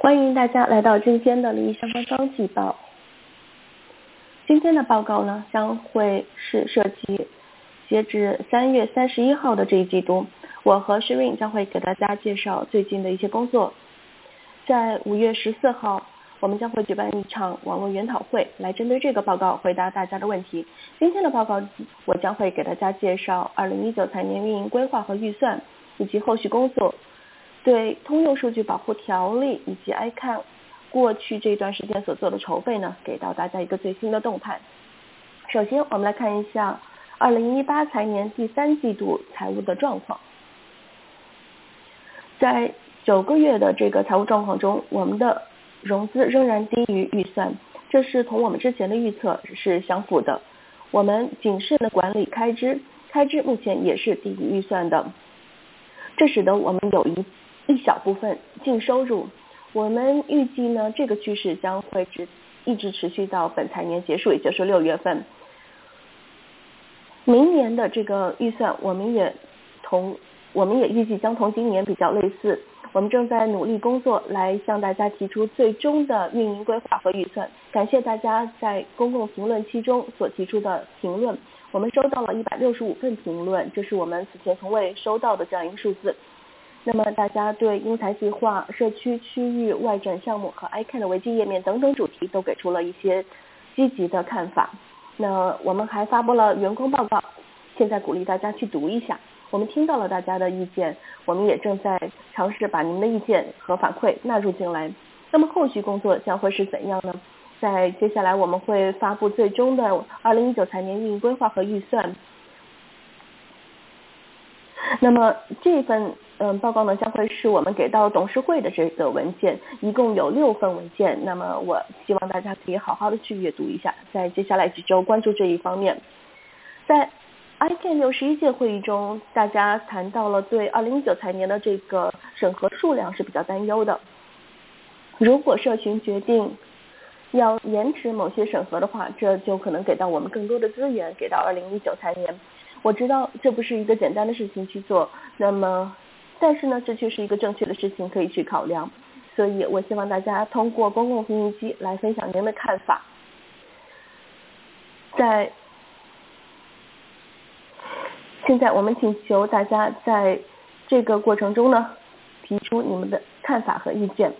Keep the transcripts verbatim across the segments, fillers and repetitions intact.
欢迎大家来到今天的利益相关方季报。今天的报告呢，将会是涉及截至三月三十一号的这一季度，我和诗韵将会给大家介绍最近的一些工作。在五月十四号，我们将会举办一场网络研讨会，来针对这个报告回答大家的问题。今天的报告，我将会给大家介绍二零一九财年运营规划和预算以及后续工作，对通用数据保护条例以及 I C A N 过去这段时间所做的筹备呢，给到大家一个最新的动态。首先，我们来看一下二零一八财年第三季度财务的状况。在九个月的这个财务状况中，我们的融资仍然低于预算，这是同我们之前的预测是相符的。我们谨慎的管理开支，开支目前也是低于预算的，这使得我们有一一小部分净收入。我们预计呢，这个趋势将会直一直持续到本财年结束，也就是六月份。明年的这个预算，我们也同我们也预计将同今年比较类似。我们正在努力工作，来向大家提出最终的运营规划和预算。感谢大家在公共评论期中所提出的评论，我们收到了一百六十五份评论，这是我们此前从未收到的这样一个数字。那么大家对英才计划、社区区域外展项目和 I C A N 的维基页面等等主题都给出了一些积极的看法。那我们还发布了员工报告，现在鼓励大家去读一下。我们听到了大家的意见，我们也正在尝试把您的意见和反馈纳入进来。那么后续工作将会是怎样呢？在接下来我们会发布最终的二零一九财年运营规划和预算。那么这份嗯报告呢，将会是我们给到董事会的这个文件，一共有六份文件。那么我希望大家可以好好的去阅读一下，在接下来几周关注这一方面。在I C A N 六十一届会议中，大家谈到了对二零一九财年的这个审核数量是比较担忧的。如果社群决定要延迟某些审核的话，这就可能给到我们更多的资源，给到二零一九财年。我知道这不是一个简单的事情去做，那么但是呢，这却是一个正确的事情可以去考量。所以我希望大家通过公共评议机来分享您的看法。在现在我们请求大家在这个过程中呢，提出你们的看法和意见。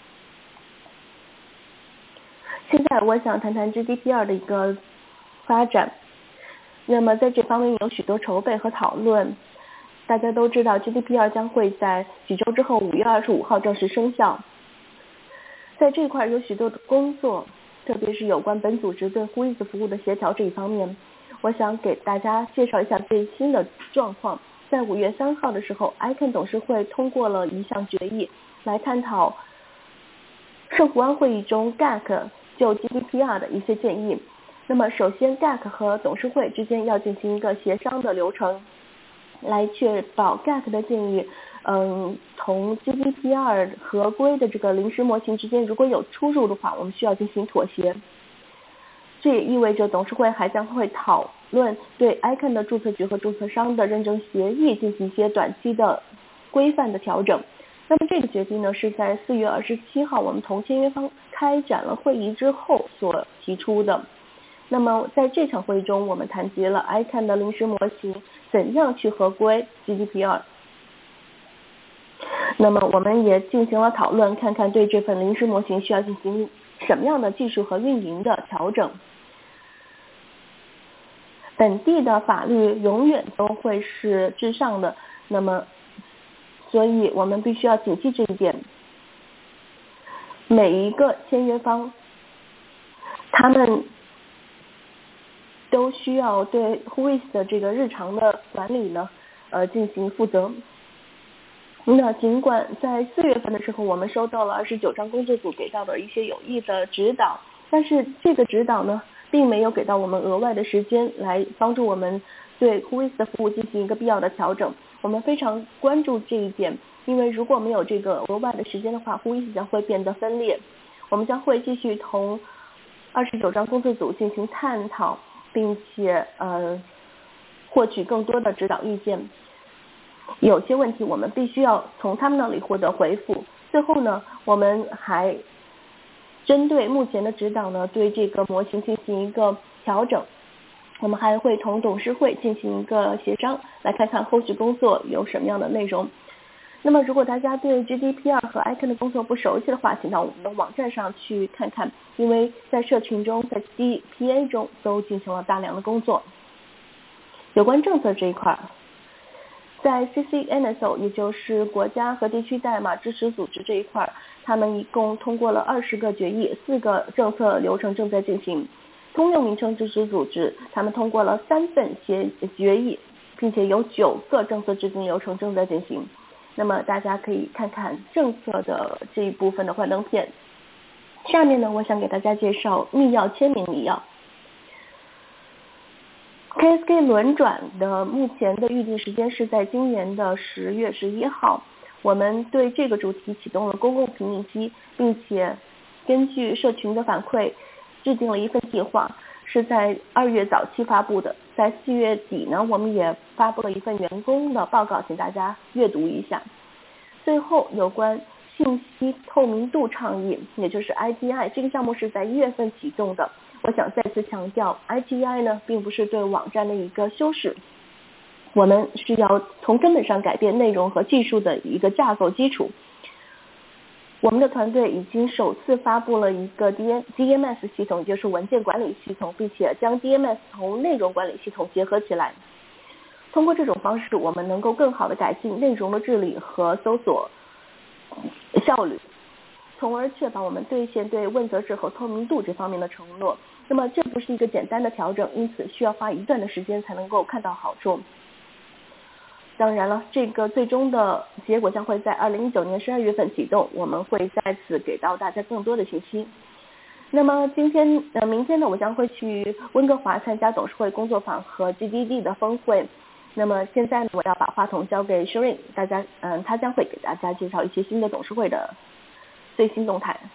现在我想谈谈 G D P R 的一个发展。那么在这方面有许多筹备和讨论。大家都知道 G D P R 将会在几周之后五月二十五号正式生效。在这块有许多的工作，特别是有关本组织对 Whois 服务的协调这一方面，我想给大家介绍一下最新的状况。在五月三号的时候 I C A N 董事会通过了一项决议，来探讨圣胡安会议中 G A C 就 G D P R 的一些建议。那么首先 G A C 和董事会之间要进行一个协商的流程，来确保 G A C 的建议嗯，同 G D P R 合规的这个临时模型之间如果有出入的话，我们需要进行妥协。这也意味着董事会还将会讨论对 I C A N 的注册局和注册商的认证协议进行一些短期的规范的调整。那么这个决定呢，是在四月二十七号我们同签约方开展了会议之后所提出的。那么在这场会议中，我们谈及了 I C A N 的临时模型怎样去合规 G D P R。那么我们也进行了讨论，看看对这份临时模型需要进行什么样的技术和运营的调整。本地的法律永远都会是至上的，那么所以我们必须要谨记这一点。每一个签约方他们都需要对 Whois 的这个日常的管理呢呃进行负责。那尽管在四月份的时候我们收到了二十九章工作组给到的一些有益的指导，但是这个指导呢并没有给到我们额外的时间来帮助我们对 Whois 的服务进行一个必要的调整。我们非常关注这一点，因为如果没有这个额外的时间的话， Whois 将会变得分裂。我们将会继续同二十九章工作组进行探讨，并且呃获取更多的指导意见。有些问题我们必须要从他们那里获得回复，最最后呢，我们还针对目前的指导呢，对这个模型进行一个调整。我们还会同董事会进行一个协商，来看看后续工作有什么样的内容。那么如果大家对 G D P R 和 I C A N 的工作不熟悉的话，请到我们的网站上去看看，因为在社群中，在 D P A 中都进行了大量的工作。有关政策这一块，在 C C N S O 也就是国家和地区代码支持组织这一块，他们一共通过了二十个决议，四个政策流程正在进行。通用名称支持组织他们通过了三份协决议，并且有九个政策制定流程正在进行。那么大家可以看看政策的这一部分的幻灯片。下面呢，我想给大家介绍密钥签名密钥。K S K 轮转的目前的预定时间是在今年的十月十一号。我们对这个主题启动了公共评议期，并且根据社群的反馈制定了一份计划，是在二月早期发布的。在四月底呢，我们也发布了一份员工的报告，请大家阅读一下。最后，有关信息透明度倡议，也就是 I T I 这个项目是在一月份启动的。我想再次强调 ，I T I 呢并不是对网站的一个修饰，我们是要从根本上改变内容和技术的一个架构基础。我们的团队已经首次发布了一个 D M S 系统，也就是文件管理系统，并且将 D M S 同内容管理系统结合起来。通过这种方式，我们能够更好地改进内容的治理和搜索效率，从而确保我们兑现对问责制和透明度这方面的承诺。那么这不是一个简单的调整，因此需要花一段的时间才能够看到好处。当然了，这个最终的结果将会在二零一九年十二月份启动，我们会在此给到大家更多的信息。那么今天呃，明天呢，我将会去温哥华参加董事会工作坊和 G D D 的峰会。那么现在呢，我要把话筒交给 Shireen， 大家嗯，他将会给大家介绍一些新的董事会的最新动态。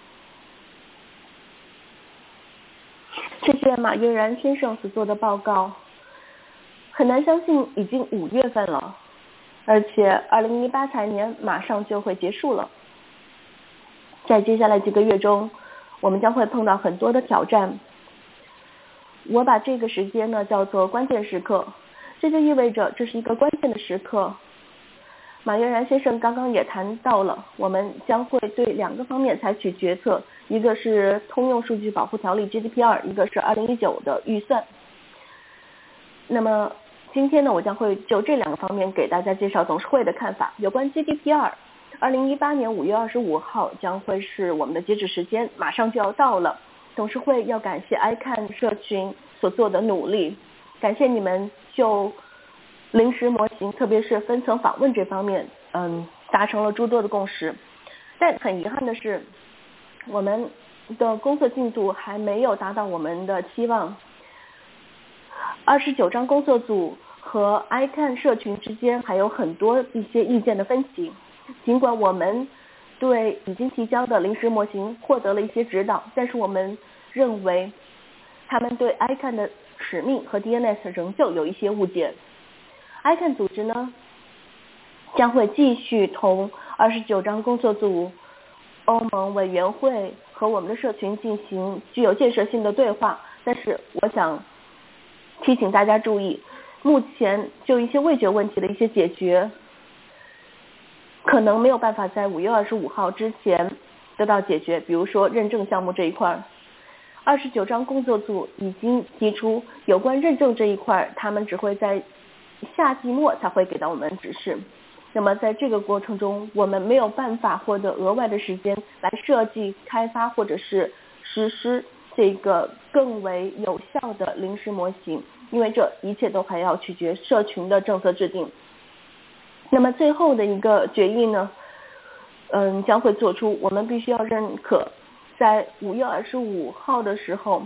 谢谢马悦然先生所做的报告。很难相信已经五月份了，而且二零一八财年马上就会结束了。在接下来几个月中，我们将会碰到很多的挑战。我把这个时间呢叫做关键时刻，这就意味着这是一个关键的时刻。马悦然先生刚刚也谈到了，我们将会对两个方面采取决策，一个是通用数据保护条例 G D P R， 一个是二零一九的预算。那么今天呢，我将会就这两个方面给大家介绍董事会的看法。有关 G D P R， 二零一八年五月二十五号将会是我们的截止时间，马上就要到了。董事会要感谢 I C A N 社群所做的努力，感谢你们就临时模型，特别是分层访问这方面，嗯，达成了诸多的共识。但很遗憾的是，我们的工作进度还没有达到我们的期望。二十九章工作组和 I C A N 社群之间还有很多一些意见的分歧。尽管我们对已经提交的临时模型获得了一些指导，但是我们认为他们对 I C A N 的使命和 D N S 仍旧有一些误解。I C A N 组织呢将会继续同二十九章工作组、欧盟委员会和我们的社群进行具有建设性的对话，但是我想提醒大家注意，目前就一些味觉问题的一些解决可能没有办法在五月二十五号之前得到解决。比如说认证项目这一块，二十九章工作组已经提出有关认证这一块，他们只会在夏季末才会给到我们指示。那么在这个过程中，我们没有办法获得额外的时间来设计、开发或者是实施这个更为有效的临时模型，因为这一切都还要取决社群的政策制定。那么最后的一个决议呢，嗯，将会做出，我们必须要认可，在五月二十五号的时候，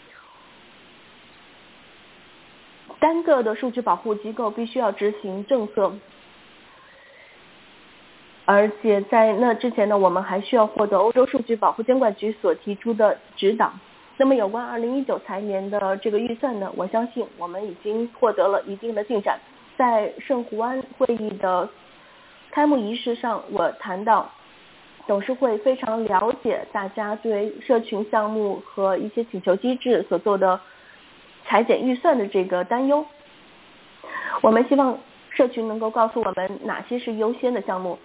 单个的数据保护机构必须要执行政策，而且在那之前呢，我们还需要获得欧洲数据保护监管局所提出的指导。那么有关二零一九财年的这个预算呢，我相信我们已经获得了一定的进展。在圣胡安会议的开幕仪式上，我谈到董事会非常了解大家对社群项目和一些请求机制所做的裁减预算的这个担忧。我们希望社群能够告诉我们哪些是优先的项目。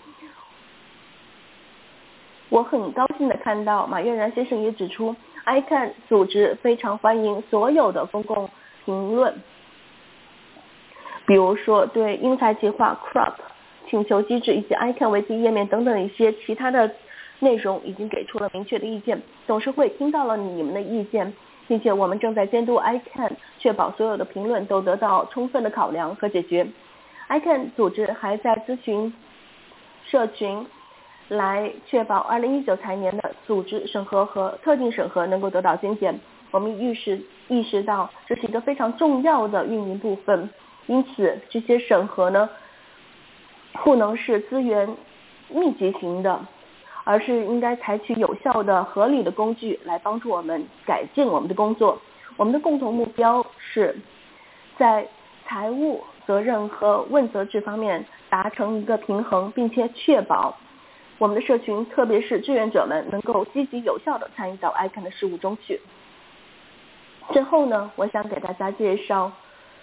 我很高兴地看到马悦然先生也指出 I C A N 组织非常欢迎所有的公共评论，比如说对英才计划 C R O P 请求机制以及 I C A N 维基页面等等一些其他的内容已经给出了明确的意见。董事会听到了你们的意见，并且我们正在监督 I C A N 确保所有的评论都得到充分的考量和解决。I C A N 组织还在咨询社群来确保二零一九财年的组织审核和特定审核能够得到精简。我们意识意识到这是一个非常重要的运营部分，因此这些审核呢不能是资源密集型的，而是应该采取有效的合理的工具来帮助我们改进我们的工作。我们的共同目标是在财务责任和问责制方面达成一个平衡，并且确保我们的社群特别是志愿者们能够积极有效地参与到 I C A N 的事务中去。最后呢，我想给大家介绍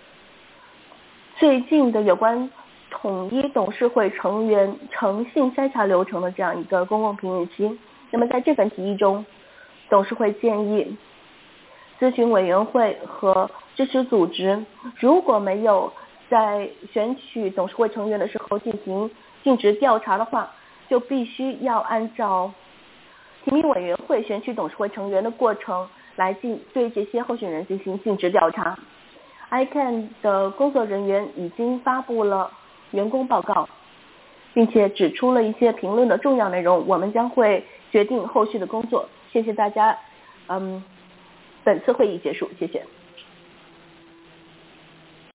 最近的有关统一董事会成员诚信筛查流程的这样一个公共评议期。那么在这份提议中，董事会建议咨询委员会和支持组织如果没有在选取董事会成员的时候进行尽职调查的话，就必须要按照提名委员会选取董事会成员的过程来进对这些候选人进行尽职调查。I C A N 的工作人员已经发布了员工报告，并且指出了一些评论的重要内容，我们将会决定后续的工作。谢谢大家，嗯，本次会议结束，谢谢。